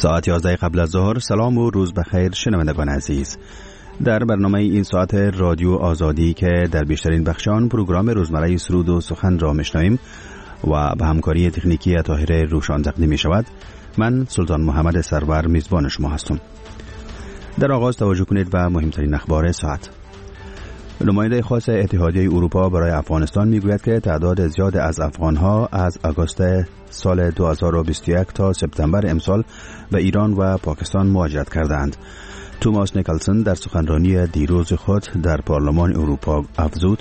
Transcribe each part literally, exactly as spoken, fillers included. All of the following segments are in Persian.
ساعت یازده قبل از ظهر. سلام و روز بخیر شنوندگان عزیز. در برنامه این ساعت رادیو آزادی که در بیشترین بخشان پروگرام روزمره سرود و سخن را میشنویم و به همکاری تکنیکی طاهر روشان تقدیم می شود، من سلطان محمد سرور میزبان شما هستم. در آغاز توجه کنید به مهمترین اخبار ساعت. نماینده خاص اتحادیه اروپا برای افغانستان میگوید که تعداد زیاد از افغانها از آگوست سال دو هزار و بیست و یک تا سپتامبر امسال به ایران و پاکستان مهاجرت کردند. توماس نیکلسن در سخنرانی دیروز خود در پارلمان اروپا افزود: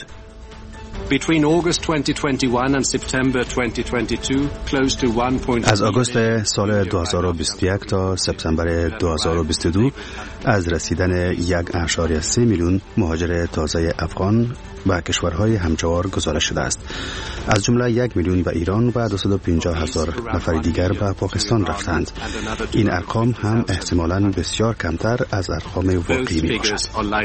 از آگوست سال دو هزار و بیست و یک تا سپتامبر دو هزار و بیست و دو از رسیدن یک اشاری سه میلیون مهاجر تازه افغان به کشورهای همجوار گزارش شده است. از جمله یک میلیون به ایران و دویست و پنجاه هزار نفر دیگر به پاکستان رفتند. این ارقام هم احتمالاً بسیار کمتر از ارقام واقعی می باشد.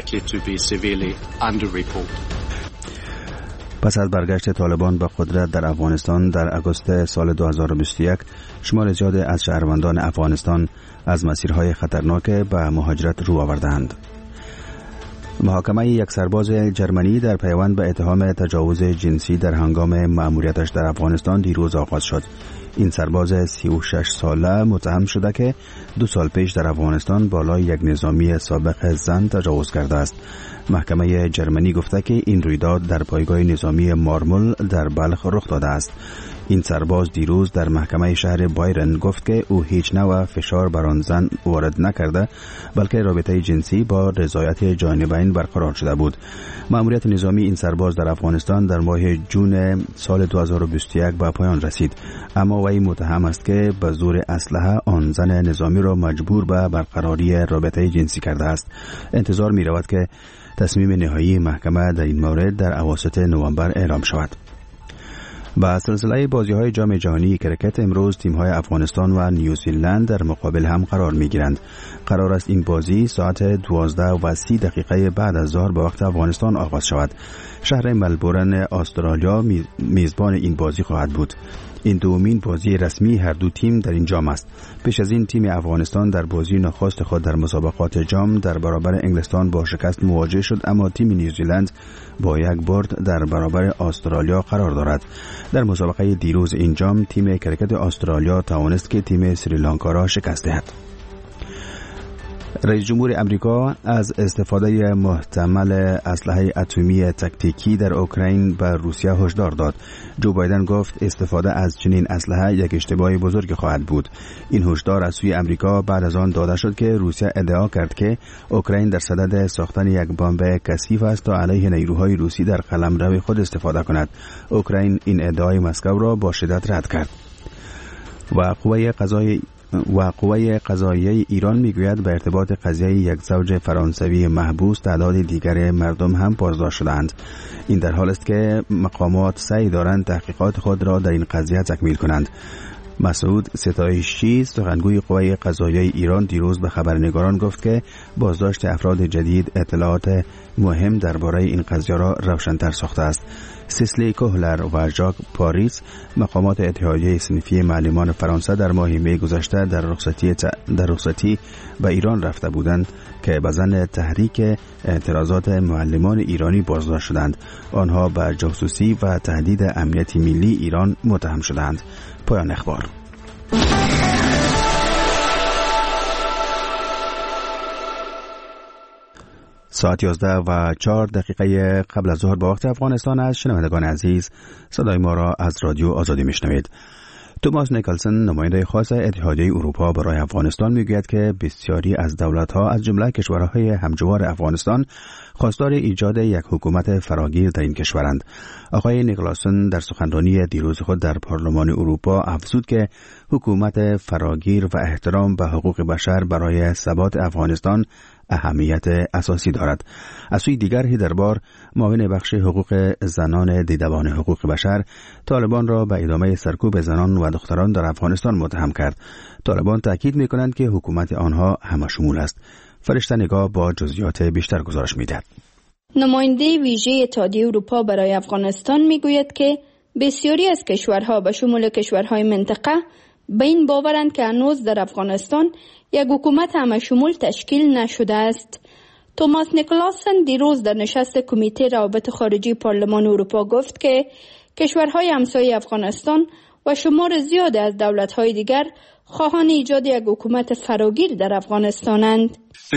پس از برگشت طالبان به قدرت در افغانستان در آگوست سال دو هزار و بیست و یک، شمار زیاد از شهروندان افغانستان از مسیرهای خطرناک به مهاجرت رو آوردند. محاکمه یک سرباز جرمنی در پیوند به اتهام تجاوز جنسی در هنگام مأموریتش در افغانستان دیروز آغاز شد. این سرباز سی و شش ساله متهم شده که دو سال پیش در افغانستان بالای یک نظامی سابق زن تجاوز کرده است. محکمه جرمنی گفته که این رویداد در پایگاه نظامی مارمول در بلخ رخ داده است. این سرباز دیروز در محکمه شهر بایرن گفت که او هیچ نوع فشار بر آن زن وارد نکرده، بلکه رابطه جنسی با رضایت جانبین برقرار شده بود. مأموریت نظامی این سرباز در افغانستان در ماه جون سال دو هزار و بیست و یک به پایان رسید، اما وی متهم است که به زور اسلحه آن زن نظامی را مجبور به برقراری رابطه جنسی کرده است. انتظار می رود که تصمیم نهایی محکمه در این مورد در اواسط نوامبر اعلام شود. با سلسله بازی‌های جام جهانی کرکت امروز تیم‌های افغانستان و نیوزیلند در مقابل هم قرار می‌گیرند. قرار است این بازی ساعت دوازده و سی دقیقه بعد از ظهر به وقت افغانستان آغاز شود. شهر ملبورن استرالیا میزبان این بازی خواهد بود. این دومین بازی رسمی هر دو تیم در این جام است. پیش از این تیم افغانستان در بازی نخست خود در مسابقات جام در برابر انگلستان با شکست مواجه شد، اما تیم نیوزیلند با یک برد در برابر استرالیا قرار دارد. در مسابقه دیروز این جام تیم کرکت استرالیا توانست که تیم سریلانکا را شکست دهد. رئیس جمهور امریکا از استفاده محتمل اسلحه اتمی تاکتیکی در اوکراین به روسیه هشدار داد. جو بایدن گفت استفاده از چنین اسلحه یک اشتباه بزرگ خواهد بود. این هشدار از سوی امریکا بعد از آن داده شد که روسیه ادعا کرد که اوکراین در صدد ساختن یک بمب کثیف است تا علیه نیروهای روسی در قلمرو خود استفاده کند. اوکراین این ادعای مسکو را با شدت رد کرد. و قوه قضایی و قوه قضاییه ایران میگوید به ارتباط قضیه یک زوج فرانسوی محبوس تعداد دیگر مردم هم بازداشت شدند. این در حال است که مقامات سعی دارند تحقیقات خود را در این قضیه تکمیل کنند. مسعود ستایشی سخنگوی قوه قضاییه ایران دیروز به خبرنگاران گفت که بازداشت افراد جدید اطلاعات مهم درباره این قضیه را روشن‌تر ساخته است. سیسلی کوهلر و ژاک پاریس مقامات اتحادیه صنفی معلمان فرانسه در ماه می گذشته در رخصتی در رخصتی به ایران رفته بودند که به ظن تحریک اعتراضات معلمان ایرانی بازداشت شدند. آنها به جاسوسی و تهدید امنیت ملی ایران متهم شدند. پایان اخبار. ساعت یازده و چهار دقیقه قبل از ظهر به وقت افغانستان است. شنوندگان عزیز، صدای ما را از رادیو آزادی میشنوید. توماس نیکلسن نماینده خاص اتحادیه اروپا برای افغانستان میگوید که بسیاری از دولت‌ها از جمله کشورهای همجوار افغانستان خواستار ایجاد یک حکومت فراگیر در این کشورند. آقای نیکلسن در سخنرانی دیروز خود در پارلمان اروپا افزود که حکومت فراگیر و احترام به حقوق بشر برای ثبات افغانستان اهمیت اساسی دارد. از سوی دیگر هیدربار معاون بخش حقوق زنان دیدبان حقوق بشر طالبان را به ادامه سرکوب زنان و دختران در افغانستان متهم کرد. طالبان تاکید می‌کنند که حکومت آنها همه‌شمول است. فرشته نگاه با جزئیات بیشتر گزارش می‌دهد. نماینده ویژه اتحادیه اروپا برای افغانستان می‌گوید که بسیاری از کشورها به شمول کشورهای منطقه به این باورند که هنوز در افغانستان یک حکومت همه‌شمول تشکیل نشده است. توماس نیکلاسن دیروز در نشست کمیته روابط خارجی پارلمان اروپا گفت که کشورهای همسایه افغانستان و شمار زیاد از دولت‌های دیگر خواهان ایجاد یک حکومت فراگیر در افغانستانند.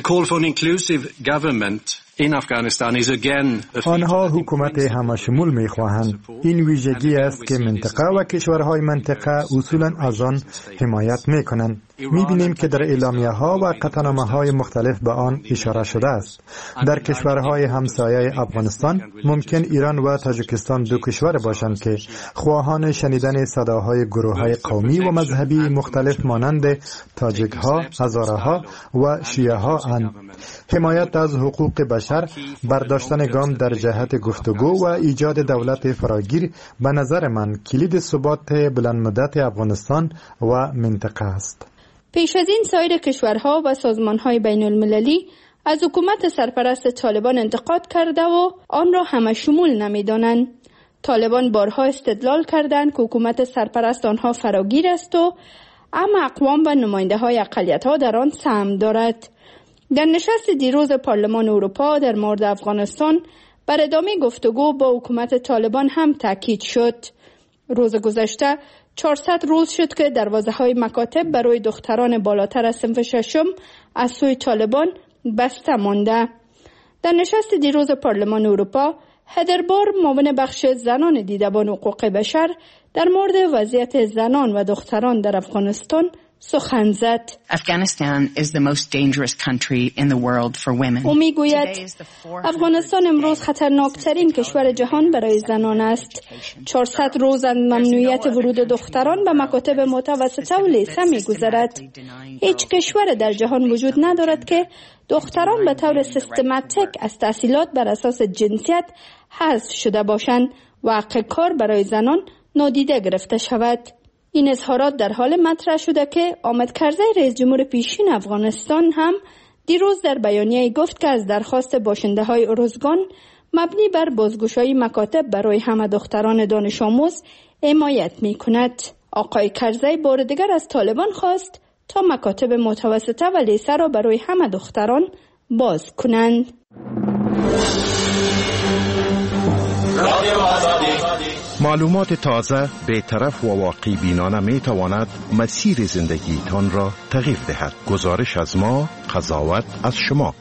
آنها حکومت همه‌شمول می‌خواهند. این ویژگی است که منطقه و کشورهای منطقه اصولاً از آن حمایت می‌کنند. می‌بینیم که در اعلامیه‌ها و قطعنامه‌های مختلف به آن اشاره شده است. در کشورهای همسایه افغانستان ممکن ایران و تاجیکستان دو کشور باشند که خواهان شنیدن صداهای گروه‌های قومی و مذهبی مختلف مانند تاجیک‌ها، هزاره‌ها و شیعه‌ها اند. حمایت از حقوق بشر، برداشتن گام در جهت گفتگو و ایجاد دولت فراگیر به نظر من کلید ثبات بلند مدت افغانستان و منطقه است. پیش از این سایر کشورها و سازمان‌های بین المللی از حکومت سرپرست طالبان انتقاد کرده و آن را همه شمول نمی‌دانند. طالبان بارها استدلال کردند که حکومت سرپرست آنها فراگیر است و اما اقوام و نماینده‌های اقلیت‌ها در آن سهم دارد. در نشست دیروز پارلمان اروپا در مورد افغانستان بر ادامه گفتگو با حکومت طالبان هم تاکید شد. روز گذشته چهارصد روز شد که دروازه‌های مکاتب برای دختران بالاتر از صنف ششم از سوی طالبان بسته مانده. در نشست دیروز پارلمان اروپا، هدربار معاون بخش زنان دیدبان حقوق بشر در مورد وضعیت زنان و دختران در افغانستان سخن زد. او میگوید افغانستان امروز خطرناکترین کشور جهان برای زنان است. چهارصد روز از ممنوعیت ورود دختران به مکاتب متوسطه و لیسه میگذرد. هیچ کشور در جهان وجود ندارد که دختران به طور سیستماتیک از تحصیلات بر اساس جنسیت حذف شده باشند و حق کار برای زنان نادیده گرفته شود. این اظهارات در حال مطرح شده که حامد کرزی رئیس جمهور پیشین افغانستان هم دیروز در بیانیه گفت که از درخواست باشنده های ارزگان مبنی بر بازگشایی مکاتب برای همه دختران دانش آموز حمایت می کند. آقای کرزی بار دیگر از طالبان خواست تا مکاتب متوسطه و لیسه را برای همه دختران باز کنند. معلومات تازه، بی‌طرف و واقعی بینانه می تواند مسیر زندگیتان را تغییر دهد. گزارش از ما، قضاوت از شما.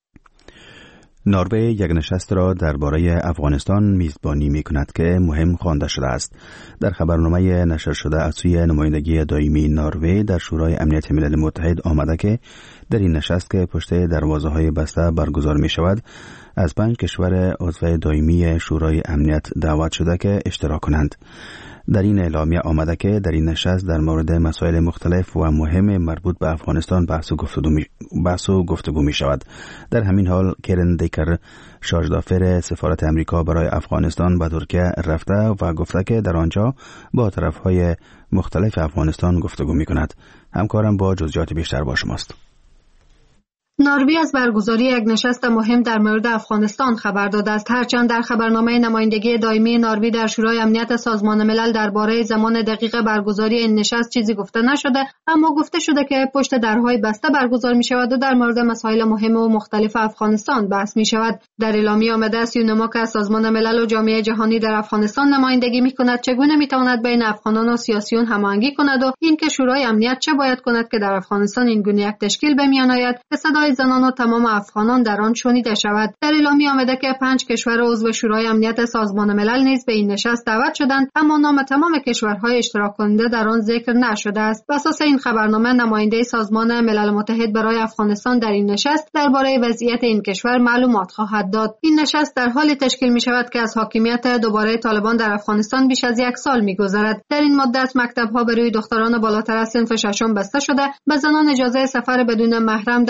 نروژ یک نشست را درباره افغانستان میزبانی می کند که مهم خوانده شده است. در خبرنامه نشر شده از سوی نمایندگی دائمی نروژ در شورای امنیت ملل متحد آمده که در این نشست که پشت دروازه های بسته برگزار می شود، از پنج کشور عضو دائمی شورای امنیت دعوت شده که اشتراک کنند. در این اعلامیه آمده که در این نشست در مورد مسائل مختلف و مهم مربوط به افغانستان بحث و گفتگو می, بحث و گفتگو می شود. در همین حال کرن دیکر، شارژدافر سفارت امریکا برای افغانستان به ترکیه رفته و گفته که در آنجا با طرفهای مختلف افغانستان گفتگو می کند. همکارم با جزئیات بیشتر با شماست. نروژ از برگزاری یک نشست مهم در مورد افغانستان خبر داده است. هرچند در خبرنامه نمایندگی دائمی نروژ در شورای امنیت سازمان ملل درباره زمان دقیق برگزاری این نشست چیزی گفته نشده، اما گفته شده که پشت درهای بسته برگزار می شود و در مورد مسائل مهم و مختلف افغانستان بحث می شود. در اعلامیه آمده است یونما که سازمان ملل و جامعه جهانی در افغانستان نمایندگی می کند چگونه می تواند بین افغانان و سیاسیون هماهنگی کند و اینکه شورای امنیت چه باید کند که در افغانستان این گونه یک تشکیل به میان آید که صدای زنان و تمام افغانان در آن شنیده شود. در اعلامیه آمده که پنج کشور عضو شورای امنیت سازمان ملل نیز به این نشست دعوت شدند، اما نام تمام کشورهای اشتراک کننده در آن ذکر نشده است. بر اساس این خبرنامه نماینده سازمان ملل متحد برای افغانستان در این نشست درباره وضعیت این کشور معلومات خواهد داد. این نشست در حالی تشکیل می شود که از حاکمیت دوباره طالبان در افغانستان بیش از یک سال می گذرد. در این مدت مکتب‌ها برای دختران بالاتر از صنف ششم بسته شده، به زنان اجازه سفر بدون محرم در مسافت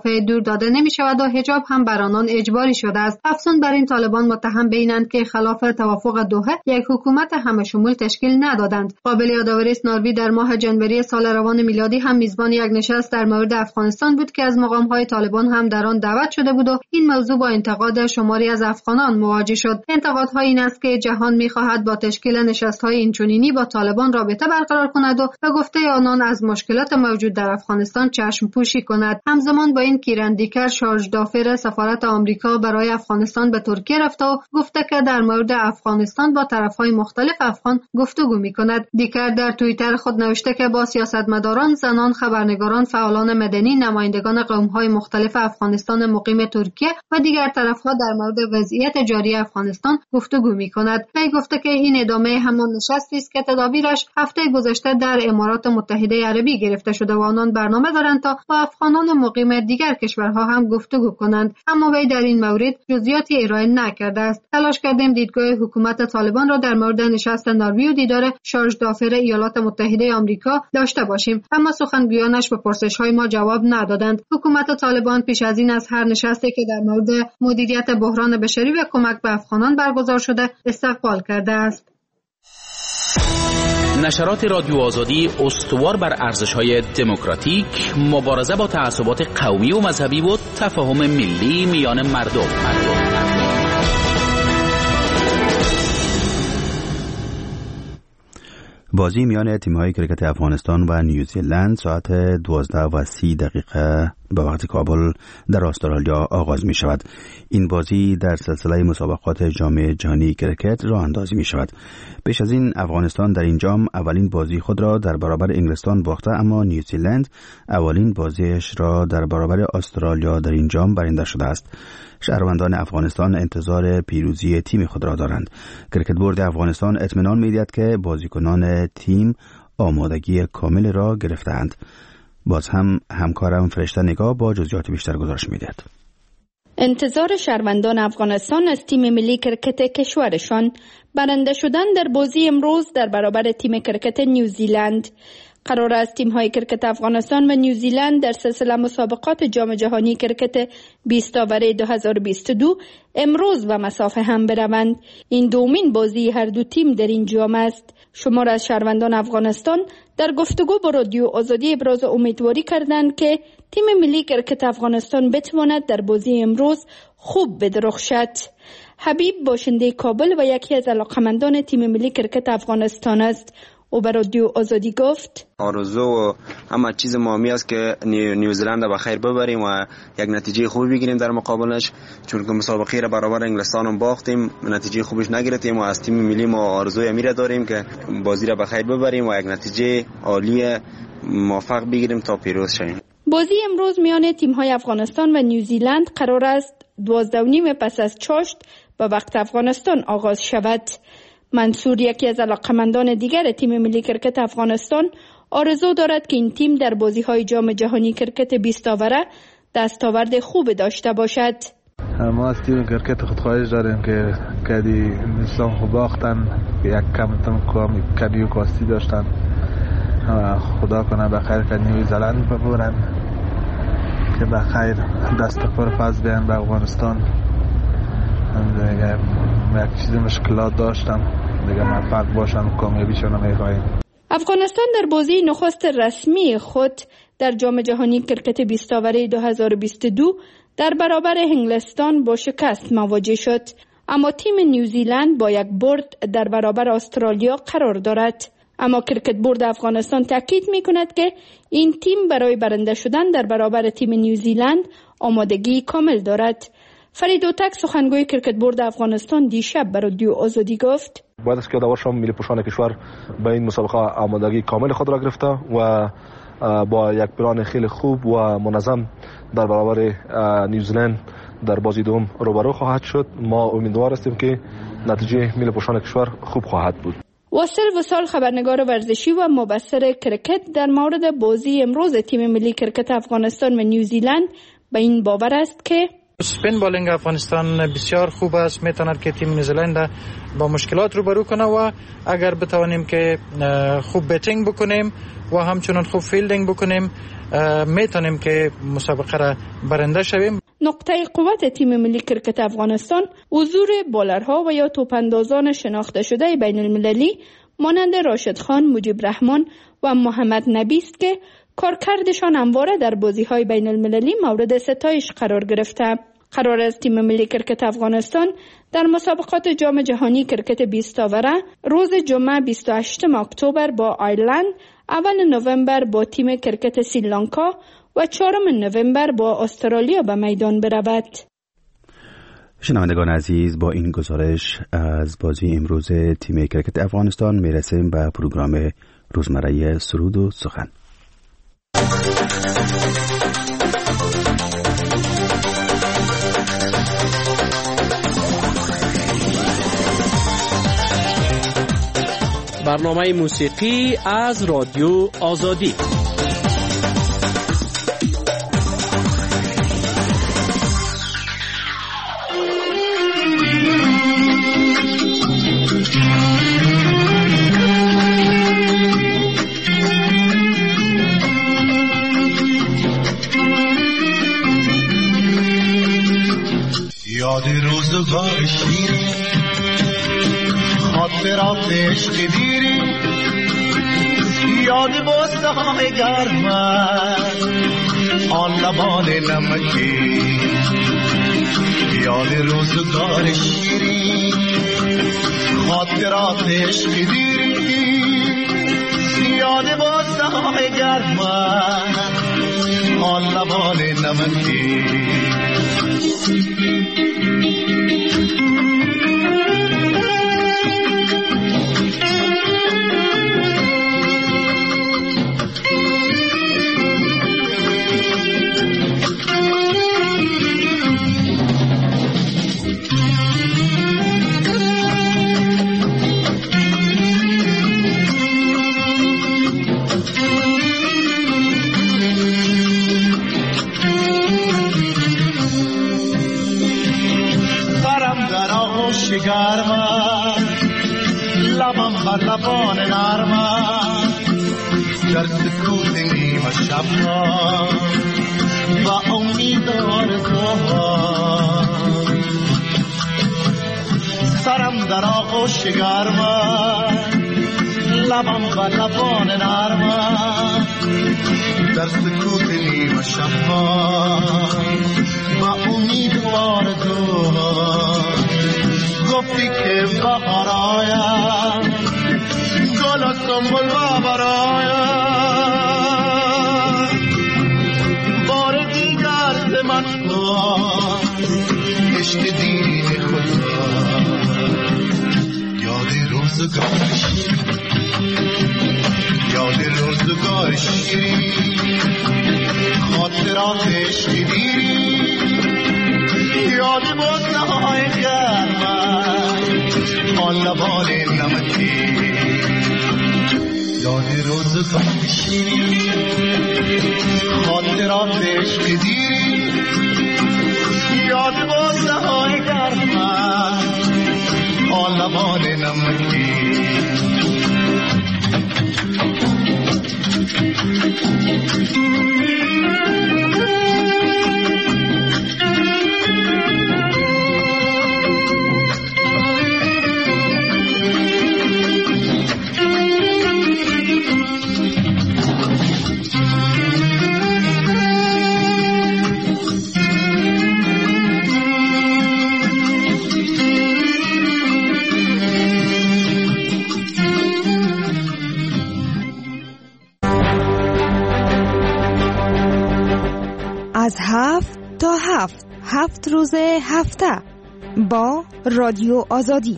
مسافه دور داده نمی شود و حجاب هم بر آنان اجباری شده است. افزون بر این طالبان متهم به اینند که خلاف توافق دوحه یک حکومت همه شمول تشکیل ندادند. قابل یادآوری است ناروی در ماه جنوری سال روان میلادی هم میزبان یک نشست در مورد افغانستان بود که از مقام‌های طالبان هم در آن دعوت شده بود و این موضوع با انتقاد شماری از افغانان مواجه شد. انتقادها این است که جهان می‌خواهد با تشکیل نشست‌های اینچنینی با طالبان رابطه برقرار کند و به گفته آنان از مشکلات موجود در افغانستان چشم پوشی کند. همزمان با این کیرن دیکر شارژ دافر سفارت آمریکا برای افغانستان به ترکیه رفته و گفته که در مورد افغانستان با طرف‌های مختلف افغان گفتگو می‌کند. دیکر در توییتر خود نوشته که با سیاستمداران، زنان، خبرنگاران، فعالان مدنی، نمایندگان قوم‌های مختلف افغانستان مقیم ترکیه و دیگر طرف‌ها در مورد وضعیت جاری افغانستان گفتگو می‌کند. وی گفته که این ادامه همان نشستی است که تدابیرش هفته گذشته در امارات متحده عربی گرفته شده و آنان برنامه دارند تا با افغانان مقیم دیگر کشورها هم گفتگو کنند. اما وی در این مورد جزئیاتی ارائه نکرده است. تلاش کردیم دیدگاه حکومت طالبان را در مورد نشست ناروی و دیدار شارژ دافر ایالات متحده آمریکا داشته باشیم، اما سخنگویانش به پرسش‌های ما جواب ندادند. حکومت طالبان پیش از این از هر نشستی که در مورد مدیریت بحران بشری و کمک به افغانان برگزار شده استقبال کرده است. نشرات رادیو آزادی استوار بر ارزش‌های دموکراتیک، مبارزه با تعصبات قومی و مذهبی و تفاهم ملی میان مردم. بازی میان تیم‌های کرکت افغانستان و نیوزیلند ساعت دوازده و سی دقیقه به وقت کابل در استرالیا آغاز می شود. این بازی در سلسله مسابقات جام جهانی کرکت راه اندازی می شود. پیش از این افغانستان در این جام اولین بازی خود را در برابر انگلستان باخته، اما نیوزیلند اولین بازیش را در برابر استرالیا در این جام برنده شده است. شهروندان افغانستان انتظار پیروزی تیم خود را دارند. کرکت بورد افغانستان اطمینان می‌دهد که بازیکنان تیم آمادگی کامل را گرفته‌اند. باز هم همکارم فرشته نگاه با جزئیات بیشتر گزارش می‌دهد. انتظار شهروندان افغانستان از تیم ملی کرکت کشورشان برنده شدن در بازی امروز در برابر تیم کرکت نیوزیلند. قرار است تیم‌های کرکت افغانستان و نیوزیلند در سلسله مسابقات جام جهانی کرکت بیست آوره دو هزار و بیست و دو امروز و مسافه هم بروند. این دومین بازی هر دو تیم در این جام است. شمار از شهروندان افغانستان در گفتگو با رادیو آزادی ابراز امیدواری کردند که تیم ملی کرکت افغانستان بتواند در بازی امروز خوب بدرخشد. حبیب باشنده کابل و یکی از علاقمندان تیم ملی کرکت افغانستان است. او به رادیو آزادی گفت آرزو و همه چیز مهمی است که نیوزیلند به خیر ببریم و یک نتیجه خوبی بگیریم در مقابلش، چون که مسابقه را برابر انگلستان هم باختیم، نتیجه خوبش نگرفتیم و از تیم ملی ما آرزوی امیر داریم که بازی را به خیر ببریم و یک نتیجه عالی موفق بگیریم تا پیروز شویم. بازی امروز میان تیم‌های افغانستان و نیوزیلند قرار است دوازده و نیم پس از چاشت به وقت افغانستان آغاز شود. منصور یکی از علاقمندان دیگر تیم ملی کرکت افغانستان آرزو دارد که این تیم در بازی‌های جام جهانی کرکت بیست آوره دستاورد خوب داشته باشد. ما از تیم کرکت خود خواهش داریم که کدی اسلام خوب باختن، یک کم تم کدیو کاستی داشتن، خدا کنه بخیر که نیوزیلند ببرن که بخیر دست پر فاز بیان به افغانستان. دیگه یک چیز مشکلات داشتم دیگه موفق باشن، کامیابیشون میخوایم. افغانستان در بازی نخست رسمی خود در جام جهانی کرکت بیست آوره دو هزار و بیست و دو در برابر انگلستان با شکست مواجه شد، اما تیم نیوزیلند با یک برد در برابر استرالیا قرار دارد. اما کرکت بورد افغانستان تاکید می‌کند که این تیم برای برنده شدن در برابر تیم نیوزیلند آمادگی کامل دارد. فرید اوتک سخنگوی کرکت بورد افغانستان دیشب به رادیو آزادی گفت باید است که یادآور شوم ملی پوشان کشور به این مسابقه آمادگی کامل خود را گرفته و با یک پلان خیلی خوب و منظم در برابر نیوزیلند در بازی دوم روبرو خواهد شد. ما امیدوار هستیم که نتیجه ملی پوشان کشور خوب خواهد بود. واصل وصال خبرنگار ورزشی و مبصر کرکت در مورد بازی امروز تیم ملی کرکت افغانستان و نیوزیلند به این باور است که اسپین بالینگ افغانستان بسیار خوب است، میتواند که تیم نیوزلند با مشکلات روبرو کنه و اگر بتوانیم که خوب بیتینگ بکنیم و همچنان خوب فیلدینگ بکنیم میتونیم که مسابقه را برنده شویم. نقطه قوت تیم ملی کرکت افغانستان حضور بالرها و یا توپاندازان شناخته شده بین المللی مانند راشد خان، مجیب رحمان و محمد نبی است که کارکردشان همواره در بازی‌های بین المللی مورد ستایش قرار گرفته. قرار است تیم ملی کرکت افغانستان در مسابقات جام جهانی کرکت بیست آوره روز جمعه بیست و هشتم اکتبر با آیرلند، اول نوامبر با تیم کرکت سریلانکا و چهارم نوامبر با استرالیا به میدان برود. شنوندگان عزیز، با این گزارش از بازی امروز تیم کرکت افغانستان میرسیم به پروگرام روزمره سرود و سخن. برنامه موسیقی از رادیو آزادی. یاد روزگار شیرین خاطرات عشق دیری، یاد بوسه های گرم آن لبان نمکی، یاد روزگار شیرین خاطرات عشق دیری، یاد بوسه های گرم آن لبان نمکی. گرمم لبم بر لبان نرمم در سکوت نیمه شب ها و امید آرزوها، سرم در آغوش گرمم لبم بر لبان نرمم در سکوت نیمه شب ها و امید آرزوها. گفتی که بهار آید گل و سنبل و برآید، بار دیگر ز من کن عشق دین خدا. یاد روزگار شیرین، یاد روزگار شیرین خاطرات عشق دیری، یاد بوسه های گرم آن لبان نمکی، یاد روزگار شیرین خاطرات عشق دیری، یاد بوسه های گرم آن لبان نمکی. از هفت تا هفت هفت روز هفته با رادیو آزادی.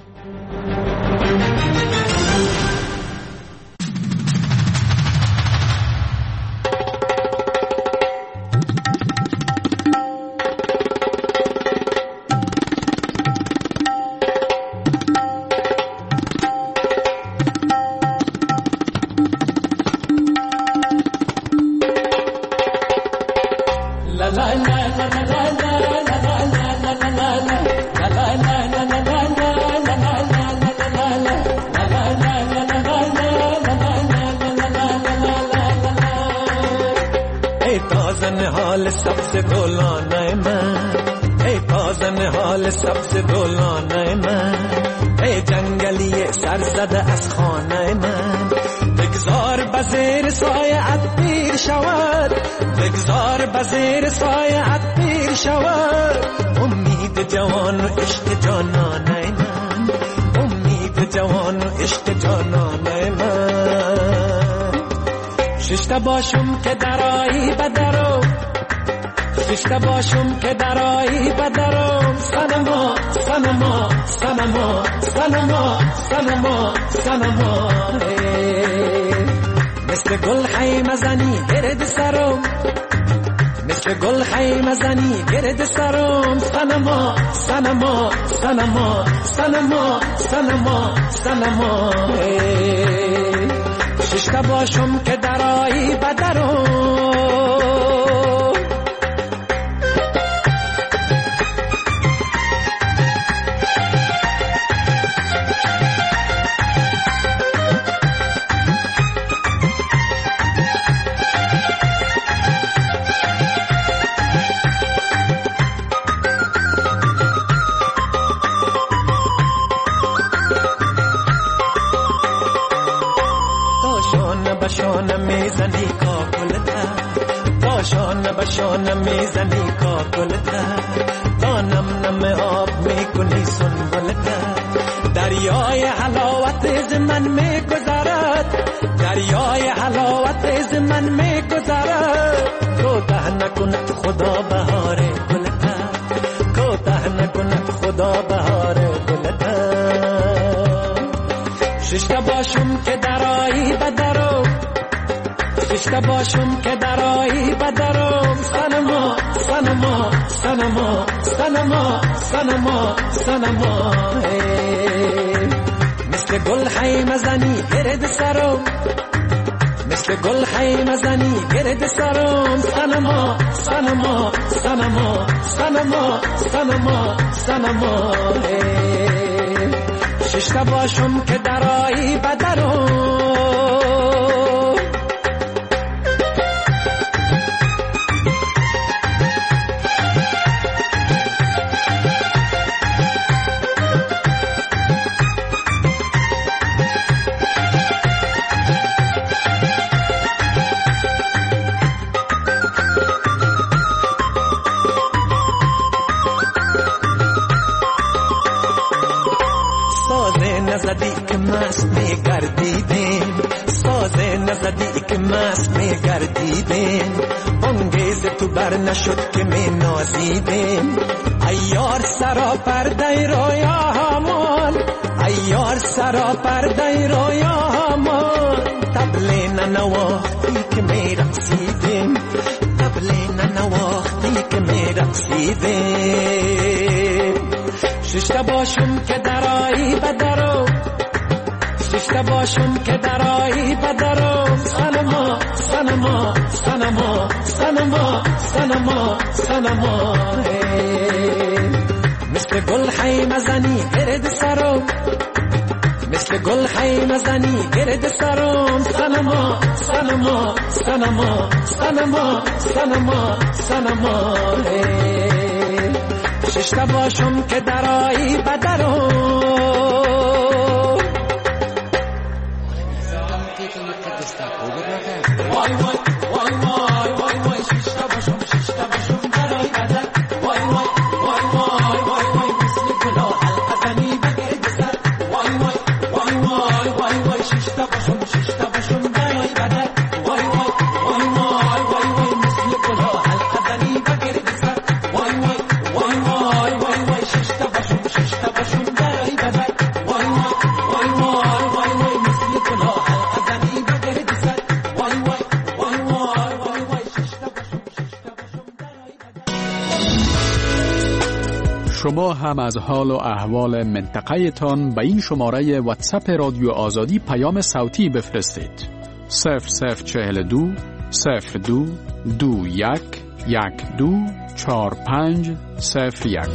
la la la la la la la la حال سبز گلانه من، ای تازه نهال سبز گلانه من، ای جنگلی سر زده از خانه من. بگذار بزیر سایه‌ات پیر شود، بگذار بزیر سایه‌ات پیر شود. امید جوان و عشق جانانه من، امید جوان و عشق جانانه من. ششته باشم که درایی بدرم، ششته باشم که درایی بدرم. سنما سنما سنما سنما سنما سنما. مثل گل خیمه زنی گرد سرم، مثل گل خیمه زنی گرد سرم. سنما سنما سنما سنما سنما سنما. ششته باشم که درایی بدرم. باشان میزنی کاکلتا، باشان باشان میزنی کاکلتا. دانم نم آب میکنی سنبلتا، دریای حلاوت از من میگذرد، دریای حلاوت از من میگذرد. کوتاه نکند خدا بهار گلتا، کوتاه نکند خدا بهار گلتا. ششته باشم که درایی بدرم، ششته باشم که درایی بدرم. سنما سنما سنما سنما سنما سنما. مثل گل خیمه زنی گرد سرم، مثل گل خیمه زنی گرد سرم. سنما سنما سنما سنما سنما سنما. ششته باشم که درایی بدرم. نزدی که مست میگردیدیم، سازه نزدی که مست میگردیدیم. انگیز تو بر نشد که می نازیدیم. ایار سرا پرده رویا همان، ایار سرا پرده رویا همان. تبلی ننواختی که می رقصیدیم، تبلی ننواختی که می رقصیدیم. ششته باشم که درایی بدرم، ششته باشم که درایی بدرم. سنما سنما سنما سنما سنما سنما. مثل گل خیمه زنی گرد سرم، مثل گل خیمه زنی گرد سرم. سنما سنما سنما سنما سنما سنما. ششته باشم که درایی بدرم. وای وای وای وای وای وای. ششته باشم ششته باشم درایی بدر. وای وای وای وای وای وای. مثل گلا حلقه زنی بگرد سر. وای وای وای وای وای وای. ششته باشم ششته باشم درایی بدر. وای وای وای وای وای وای. مثل گلا حلقه زنی بگرد سر. وای وای وای وای وای وای. ششته باشم ششته باشم درایی بدر. وای وای وای وای وای وای. مثل گلا حلقه زنی بگرد سر. وای وای وای وای وای وای. ششته باشم ششته باشم درایی بدر. شما هم از حال و احوال منطقه تان به این شماره واتساپ رادیو آزادی پیام صوتی بفرستید. صفر صفر چهل دو صفر دو دو یک یک دو چهار پنج صفر یک.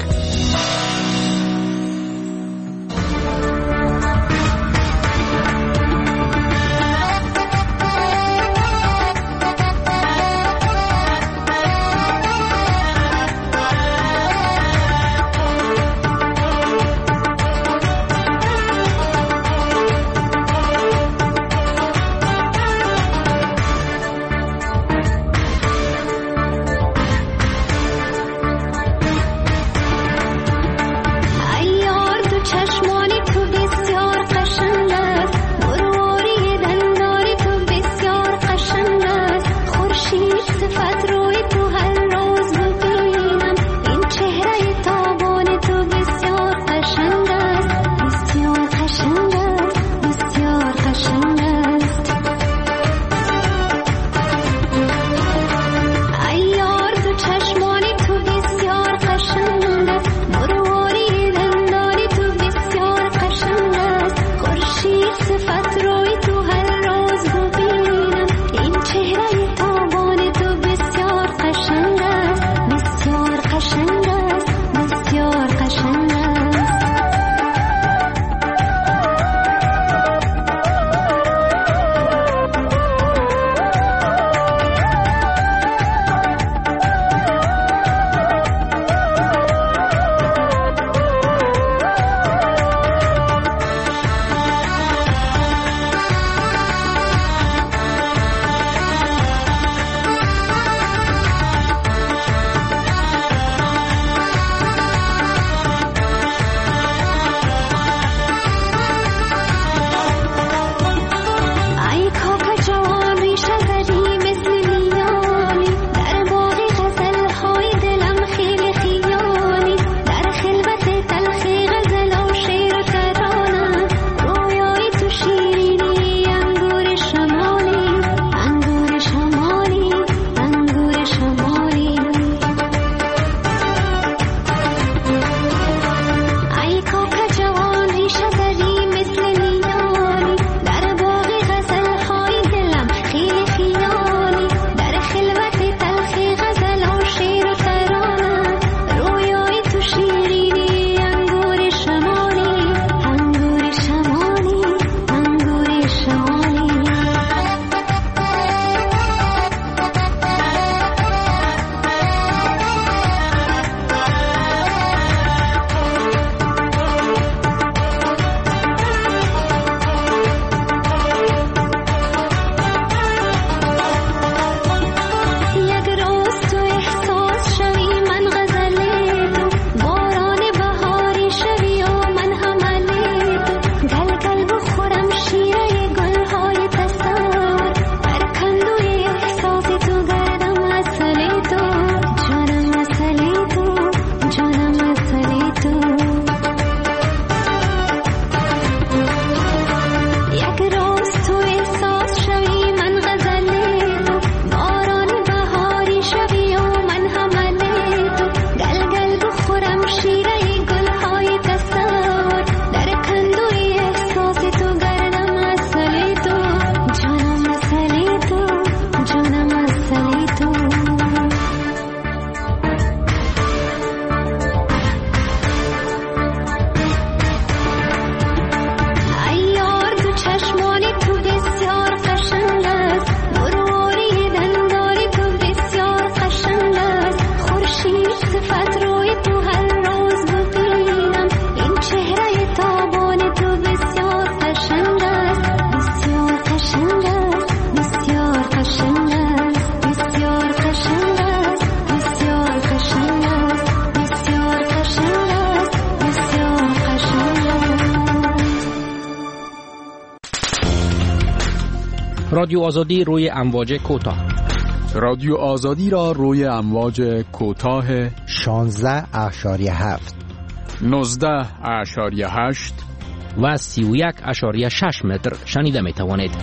رادیو آزادی روی امواج کوتاه. رادیو آزادی را روی امواج کوتاه شانزده اشاریه هفت، نوزده اشاریه هشت و سی و یک اشاریه شش متر شنیده می توانید.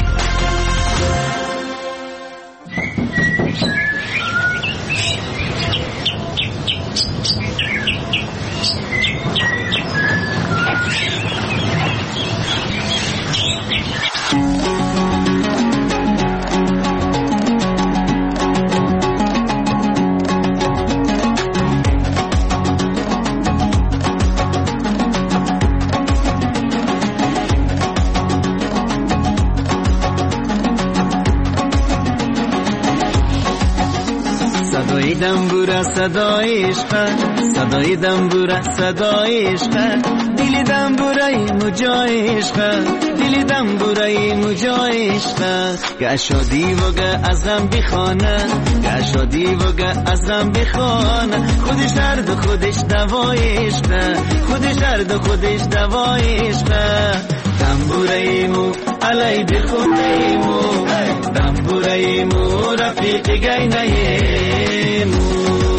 صدای دنبوره صدای عشق، صدای دنبوره صدای عشق، دل دنبوره مجای عشق، دل دنبوره مجای عشق، که شادی وگه ازم بخانه، که شادی وگه ازم بخانه، خودش درد و خودش دوای عشق، خودش درد و خودش دوای عشق، دنبوره مو علی بخونه مو، دنبوره مو رفیق گینه مو.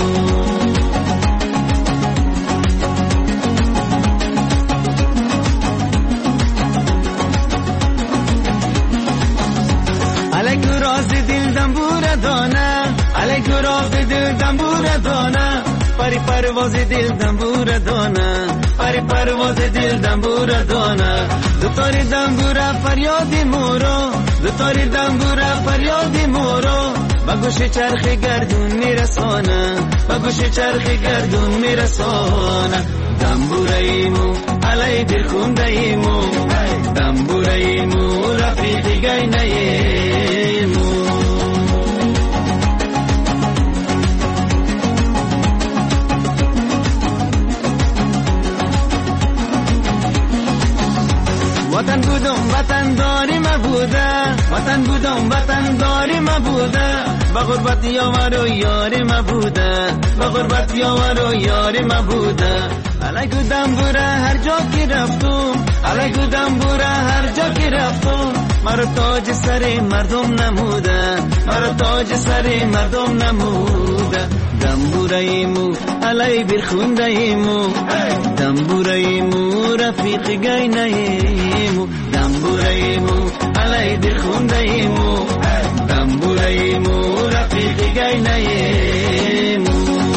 علی راز دل دنبوره دانه، علی راز دل دنبوره دانه، پری پرواز دل دنبوره دانه، پری پرواز دل دنبوره دانه، دو تاری دنبوره فریاد مورو، دو تاری دنبوره فریاد مورو، با گوش چرخ گردون میرسانه، با گوش چرخ گردون میرسانه، دنبوره ایمو علی دل خونده ایمو، دنبوره ایمو رفیق گینه ایمو. وطن بودم وطن داری مبوده، وطن بودم وطن داری مبوده، با غربت یاور و یاری مبوده، با غربت یاور و یاری مبوده، علیکو دنبوره هر جا که رفتم، علیکو دنبوره هر جا که رفتم، مرا تاج سر مردم نموده، مرا تاج سر مردم نموده، دنبوره ایمو علی برخونده ایمو، دنبوره ایمو رفیق گینه ایمو، دنبوره ایمو علی برخونده ایمو، دنبوره ایمو رفیق گینه ایمو.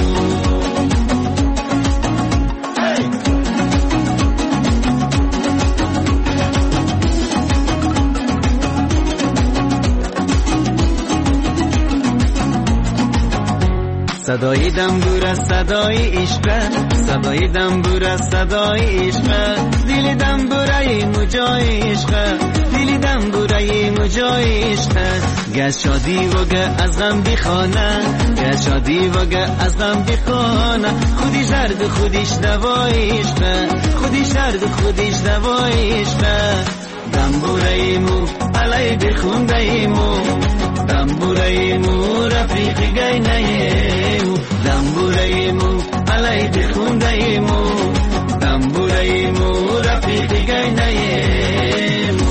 صدای دنبوره صدای عشق، صدای دنبوره صدای عشق، دل دنبوره مجای عشق، دل دنبوره مجای عشق، گه شادی و گه از غم بخانه، گه شادی و گه از غم بخانه، خودش درد خودش دوای عشق، خودش درد خودش دوای عشق، دنبوره ایمو علی بخونده ایمو، دنبوره ایمو رفیق گینه ایمو، دنبوره ایمو علی بخونده ایمو، دنبوره ایمو رفیق گینه ایمو.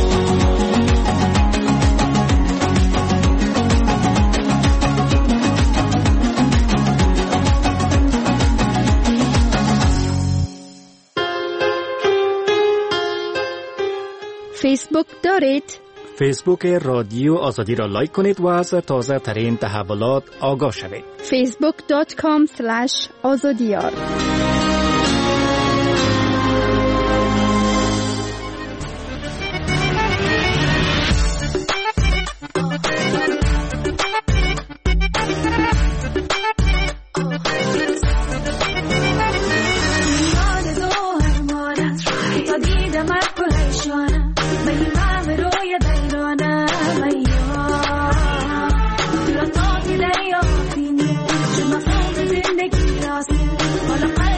فیسبوک دارید؟ فیسبوک رادیو آزادی را لایک کنید و از تازه ترین تحولات آگاه شوید. فیسبوک دات کام اسلش آزادیار. زندگی راست، حالا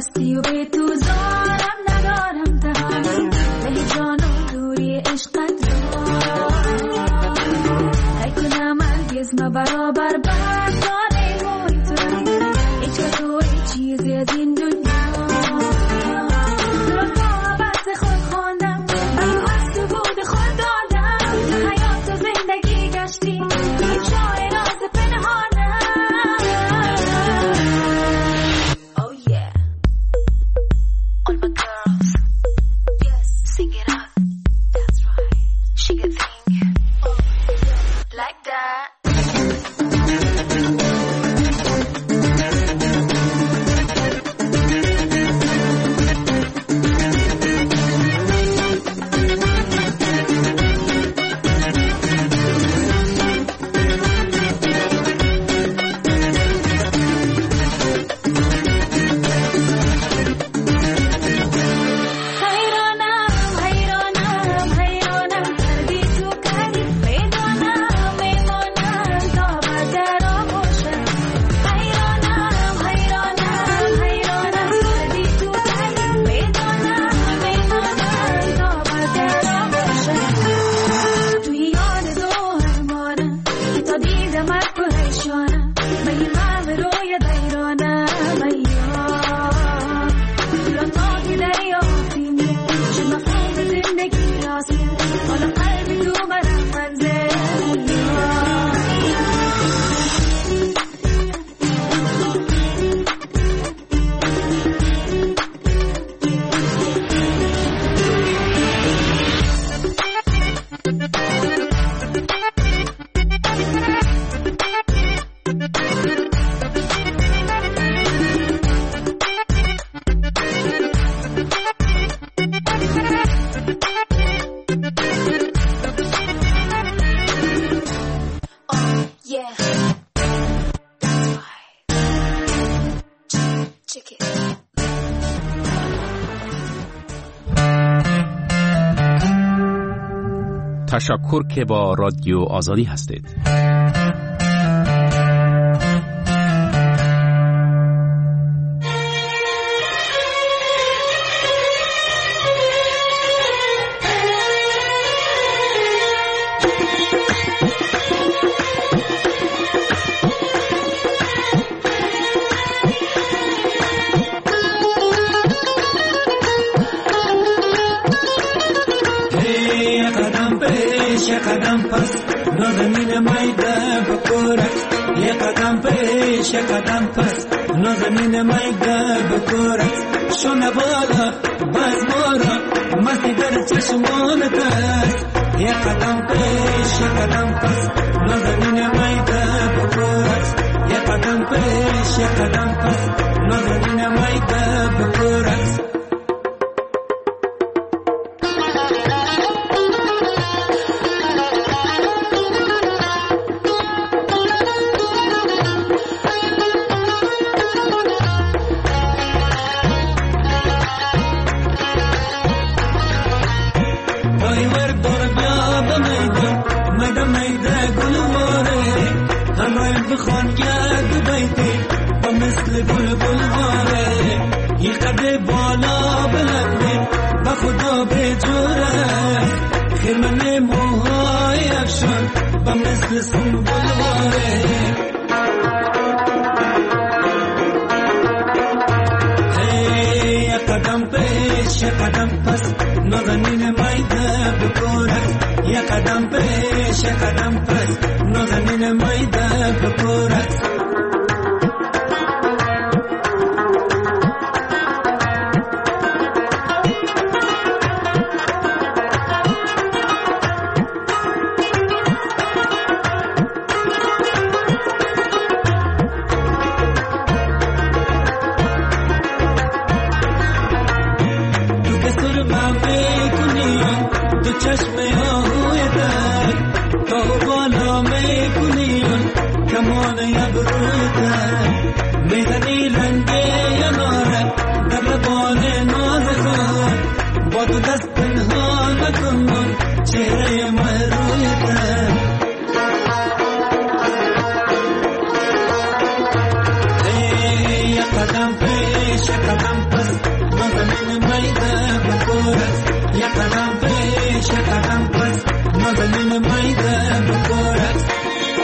هستی و به تو زارم ندارم تهانی به جان و دوری عشقت را ای کنم هرگز ما برابر بردانه موی تو هیچ و تو هیچ چیزی از این دنیا لطفا بس خود خوندم من از تو بود خود دادم حیات و زندگی گشتی این شای راز پنهانم Oh yeah All my girls Yes Sing it up That's right She can sing Like that تشکر که با رادیو آزادی هستید. یه قدم پس نازنین میده بکورت یه قدم پیش یه قدم پس نازنین میده بکورت شونه بالا باز مارا مستی در چشمانت است یه قدم پیش یه قدم پس نازنین میده بکورت یه قدم پیش یه قدم پس نازنین میده بکورت قدم پیش قدم قدم پیش یک قدم پس نازنین مایده بکرد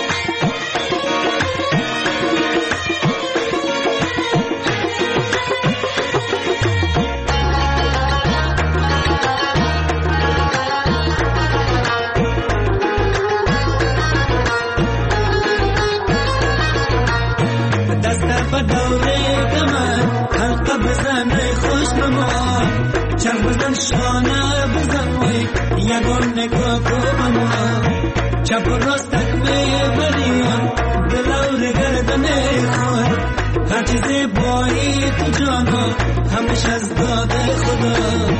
چند بزن شانه بزن وی یگان نگاه کنم چپ و راستک میبریم دلور گردن خود هر چیزی بایی تو جانا همش از داد خدا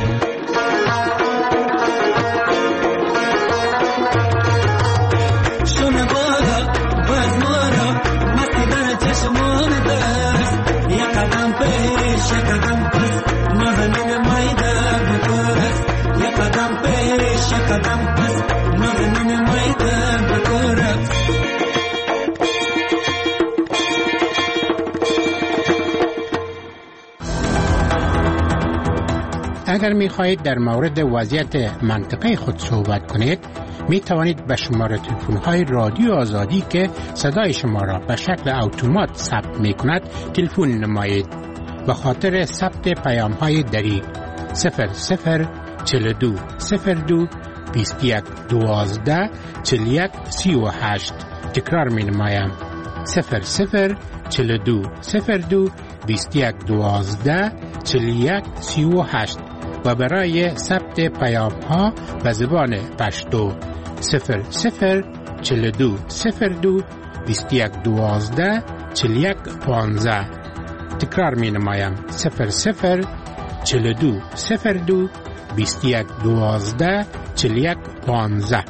شونه بادا باز مارا مستی در چشمان دست یک قدم پیش یک قدم پس نازنین مایده بکرد یک قدم پیش یک قدم پس نازنین مایده بکرد اگر می خواهید در مورد وضعیت منطقه خود صحبت کنید می توانید به شماره تلفن های رادیو آزادی که صدای شما را به شکل اتومات ثبت می کند تلفن نمایید. به خاطر ثبت پیام های دری صفر صفر چهل و دو صفر دو بیست و یک دوازده چهل و یک سی و هشت تکرار می نمایم صفر صفر چهل و دو صفر دو بیست و یک دوازده چهل و یک سی و هشت و برای ثبت پیام ها به زبان پشتو صفر صفر چهل و دو صفر دو بیست و یک دوازده چهل و یک پانزده تکرار می نمایم صفر صفر چهل و دو صفر دو بیست و یک دوازده چهل و یک پانزده.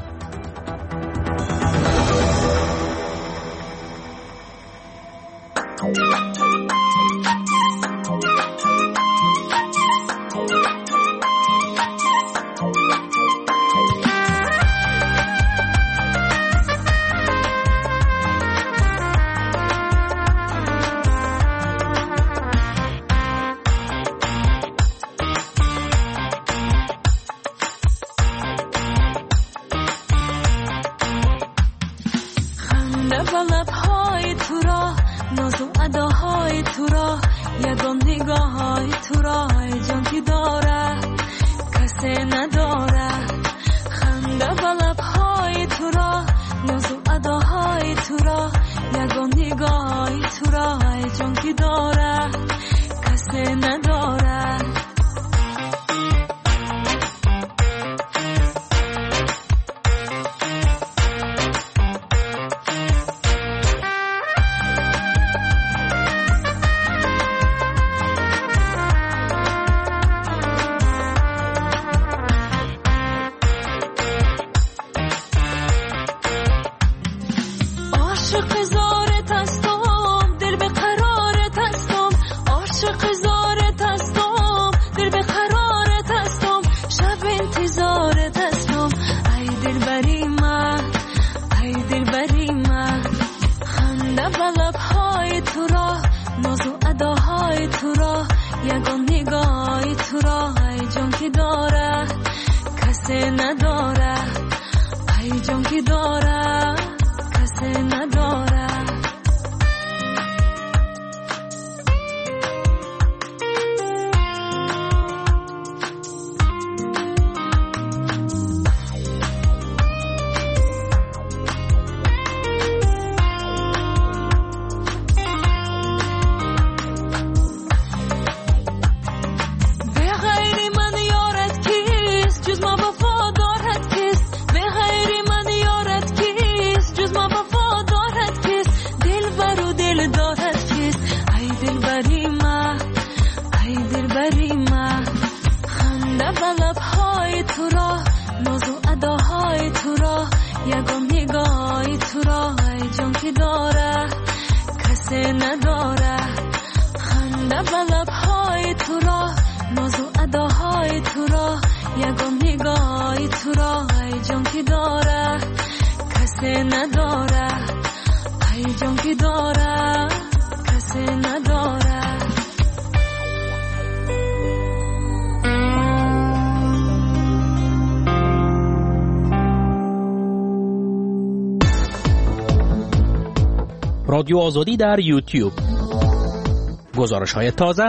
رادیو آزادی در یوتیوب. گزارش های تازه.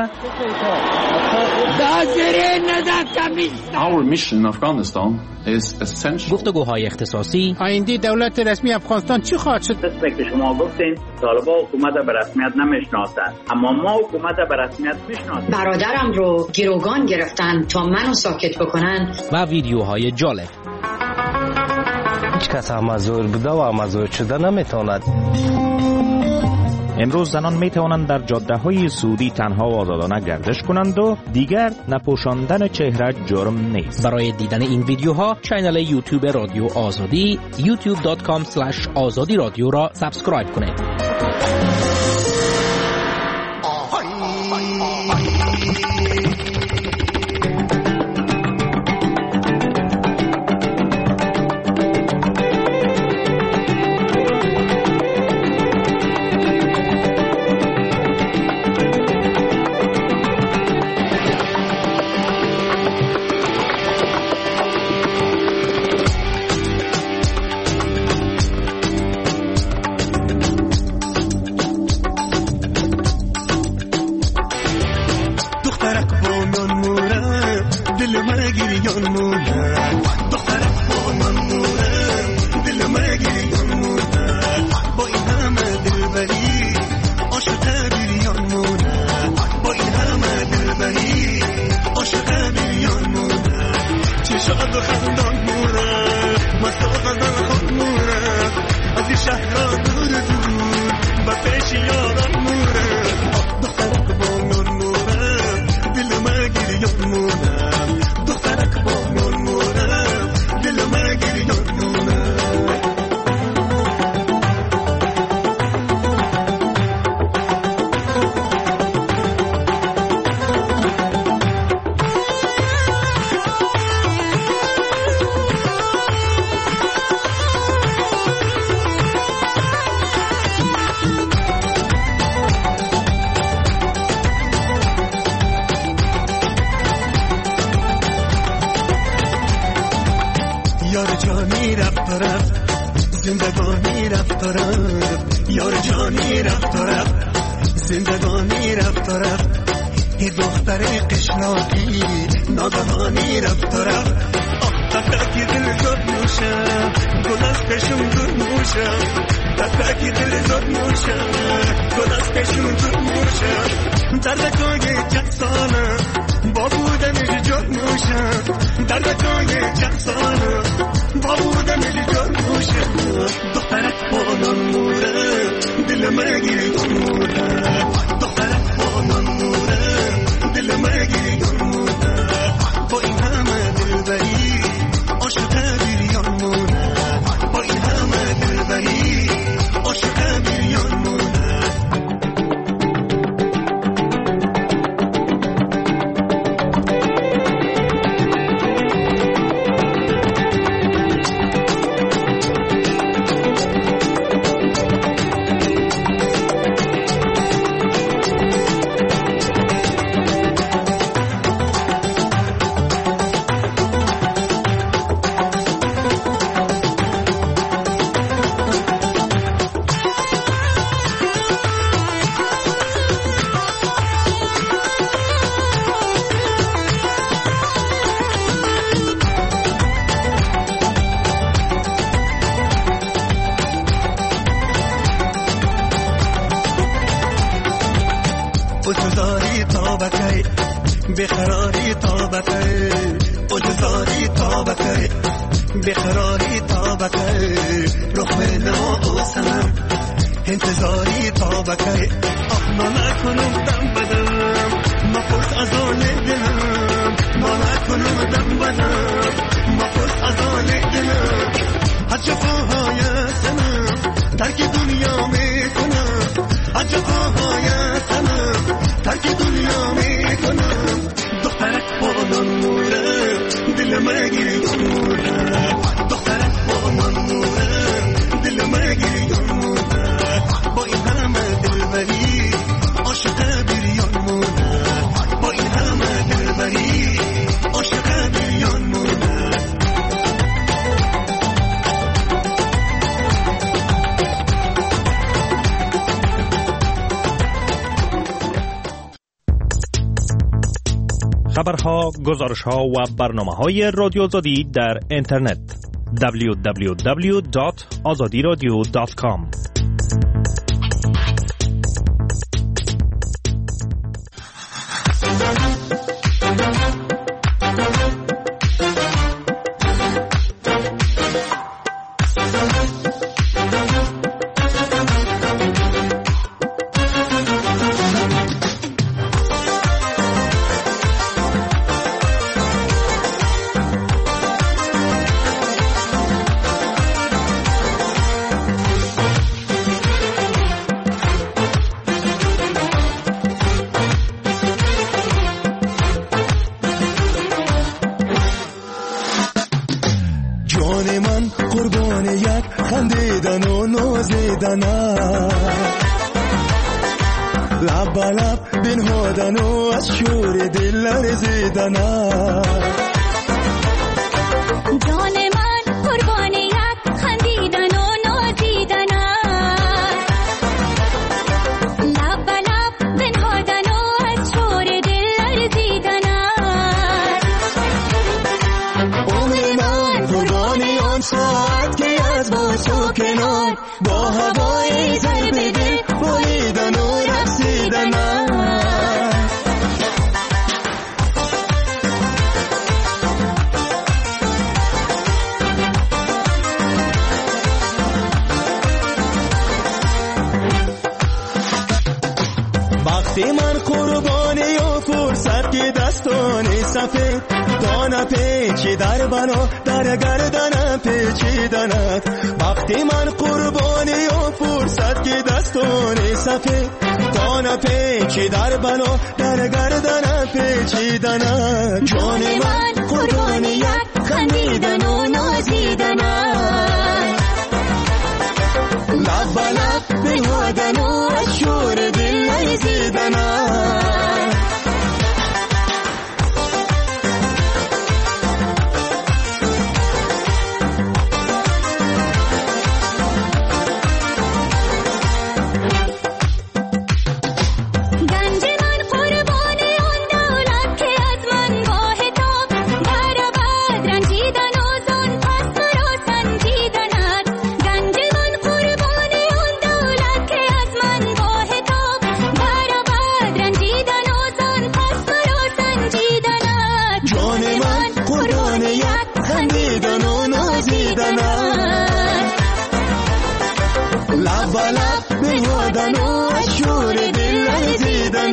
Our mission in Afghanistan is essential. گفتگوهای اختصاصی. آینده دولت رسمی افغانستان چی خواهد شد؟ مثل که شما گفتین طالبان حکومت به رسمیت نمیشناسند، اما ما حکومت به رسمیت میشناسیم. برادرم رو گروگان گرفتن تا منو ساکت بکنن. و ویدیوهای جالب. هیچ کس امازور بوده و امازور شده نمیتواند. امروز زنان می توانند در جاده های سعودی تنها و آزادانه گردش کنند و دیگر نپوشاندن چهره جرم نیست. برای دیدن این ویدیوها کانال یوتیوب رادیو آزادی یوتیوب دات کام اسلش آزادی رادیو را سابسکرایب کنید. بخراری طابقه اجزاری طابقه بخراری طابقه رخ نما سنم انتظاری طابقه ما نکنم دم بدم ما پرس از آن دلم ما نکنم دم بدم ما پرس از آن دلم از جفاهای سنم ترک دنیا میکنم از جفاهای سنم ترک دنیا میکنم دخترک با من موره دل مگیری موره دخترک با من موره دل مگیری موره با این همه دلبری عاشق بیریان موره با این همه خبرها، گزارشها و برنامه‌های رادیو آزادی در اینترنت دبلیو دبلیو دبلیو دات آزادی رادیو دات کام. لب لب بنهادن و از شور دل لرزیدن جان من قربان یک خندیدن و نازیدن لب لب بنهادن و از شور دل لرزیدن عمر من قربان آن ساعت که از باش و کنار با هوای ضرب دل بریدن و رقصیدن وقتی من قربانی و فرصت که دستان سفید دانه پیچی در بنا در گردن پیچیدند وقتی من قربانی و فرصت که دستان سفید دانه پیچی در بنا در گردن پیچیدند جان من قربانی یک خندیدن و نازیدن لب لب بنهادن و از شور دل لرزیدن لب لب بنهادن و از شور دل لرزیدن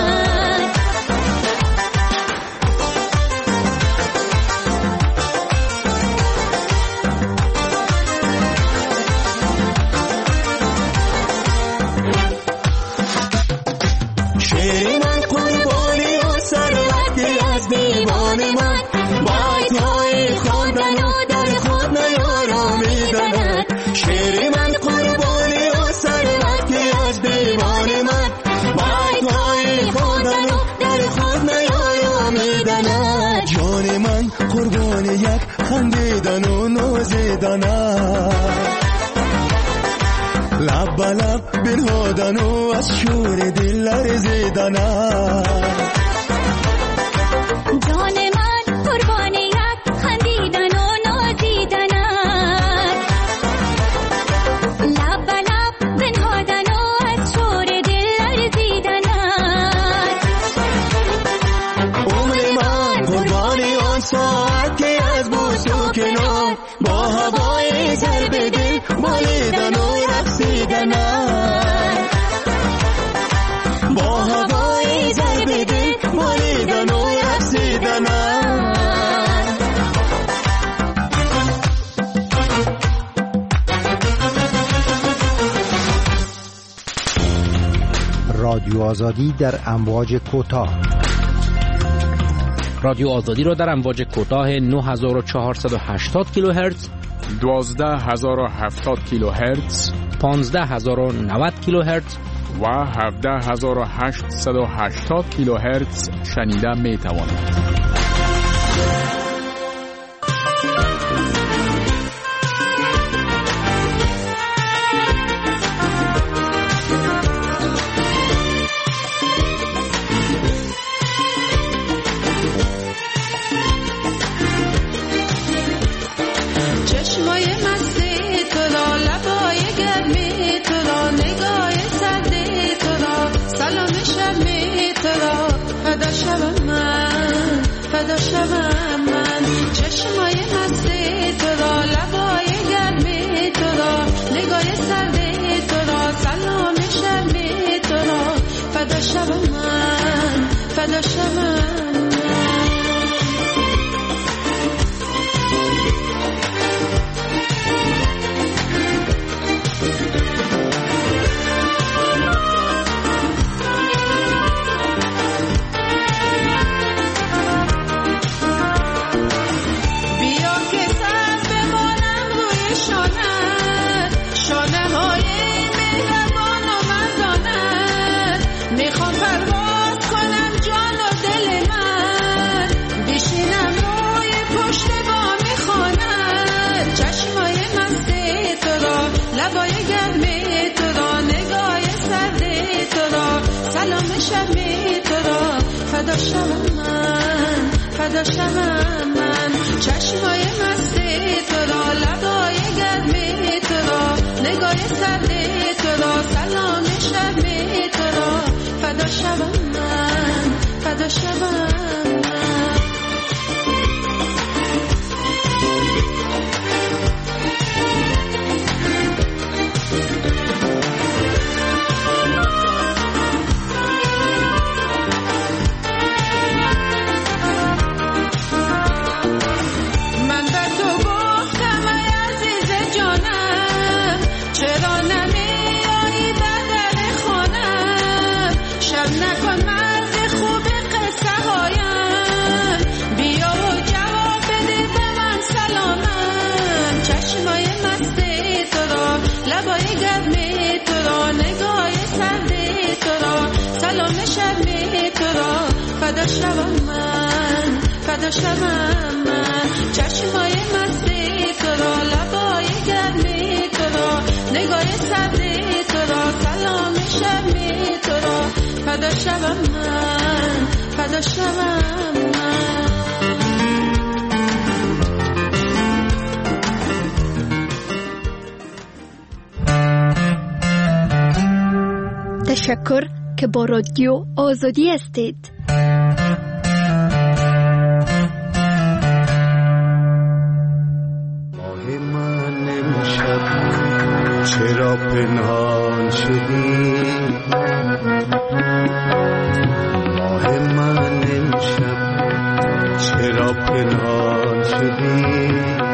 شعر من قربانی و ثروتی از دیوان من باید های خواندن و در خود نیارامیدن شعر من قربانی و ثروتی از دیوان من باید های خواندن و در خود نیارامیدن جان من قربان یک خندیدن و نازیدن لب لب بنهادن و از شور دل لرزیدن جان من قربان یک خندیدن و نازیدن لب لب بنهادن و از شور دل لرزیدن عمر من قربانی آن ساعت که از بوس و کنار با هوای ضرب دل بریدن و رقصیدن با هوای ضرب دل بریدن و رقصیدن رادیو آزادی در امواج کوتاه رادیو آزادی را در امواج کوتاه نه هزار و چهارصد و هشتاد کیلوهرتز، دوازده هزار و هفتاد کیلوهرتز، پانزده هزار و نود کیلوهرتز و هفده هزار و هشتصد و هشتاد کیلوهرتز شنیده می توانید. فدا شوم من، فدا شوم من، چشمای مستی تو را، لبای گرمی تو را، نگاه سردی تو را، سلام شبی تو را، فدا شوم من، فدا شوم من. فدا شوم من، فدا شوم من، چشمای مستی تو را، لبای گرمی تو را، نگاه سردی تو را، سلام شبی تو را، فدا شوم من، فدا شوم من. تشکر که با رادیو آزادی هستید. چرا پنهان شدی ماه من امشب، چرا پنهان شدی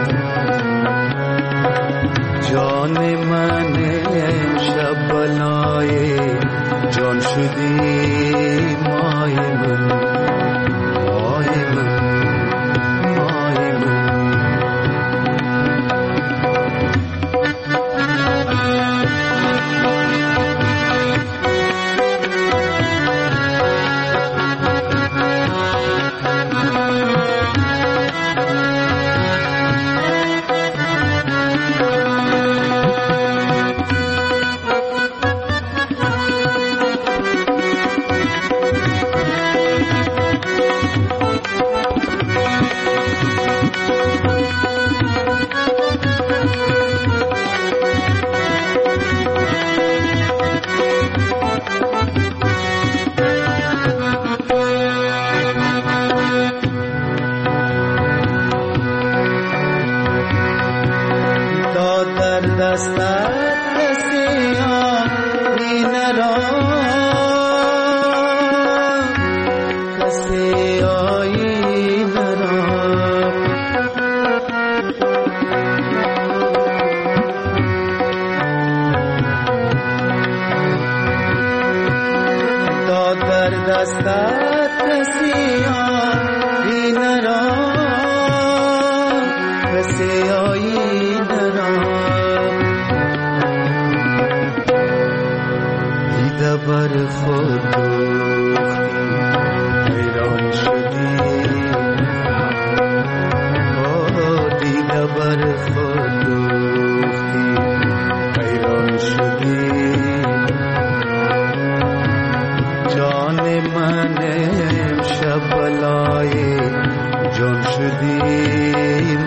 جان من امشب، بلای جان شدی مای من، مای من، مای من. من امشب بلای جان شدی